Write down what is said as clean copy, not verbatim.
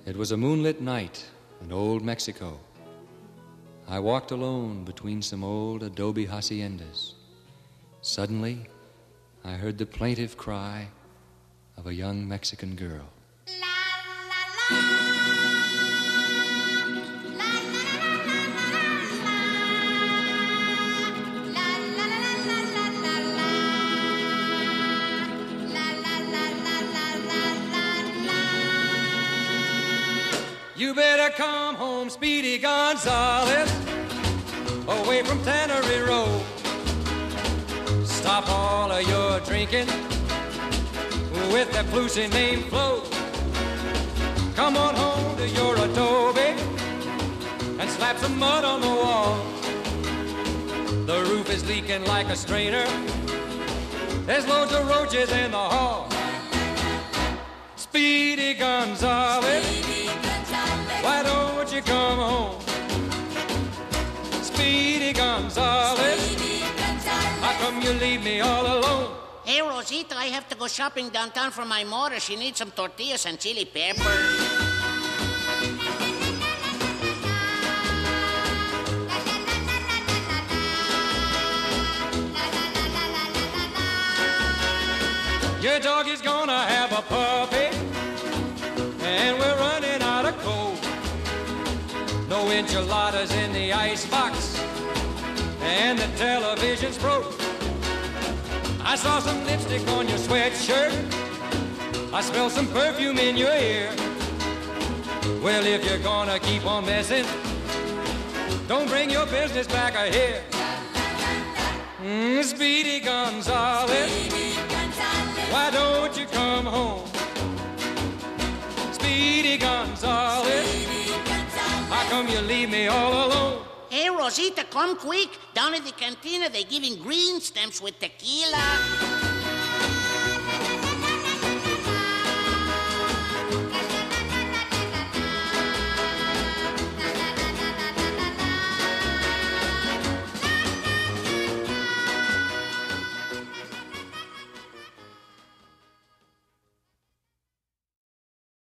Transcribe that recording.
It was a moonlit night in old Mexico. I walked alone between some old adobe haciendas. Suddenly, I heard the plaintive cry of a young Mexican girl. You better come home, Speedy Gonzales, away from Tannery Road. Stop all of your drinking with that flusy name Flo. Come on home to your adobe and slap some mud on the wall. The roof is leaking like a strainer. There's loads of roaches in the hall. Speedy Gonzales, why don't you come home? Speedy Gonzales, how come you leave me all alone? Hey, Rosita, I have to go shopping downtown for my mother. She needs some tortillas and chili pepper. Your dog is gonna have a puppy, and we're running out of coal. No enchiladas in the icebox, and the television's broke. I saw some lipstick on your sweatshirt. I smell some perfume in your ear. Well, if you're gonna keep on messing, don't bring your business back here. Speedy Gonzales, why don't you come home? Speedy Gonzales, how come you leave me all alone? Hey, Rosita, come quick. Down at the cantina, they're giving green stamps with tequila.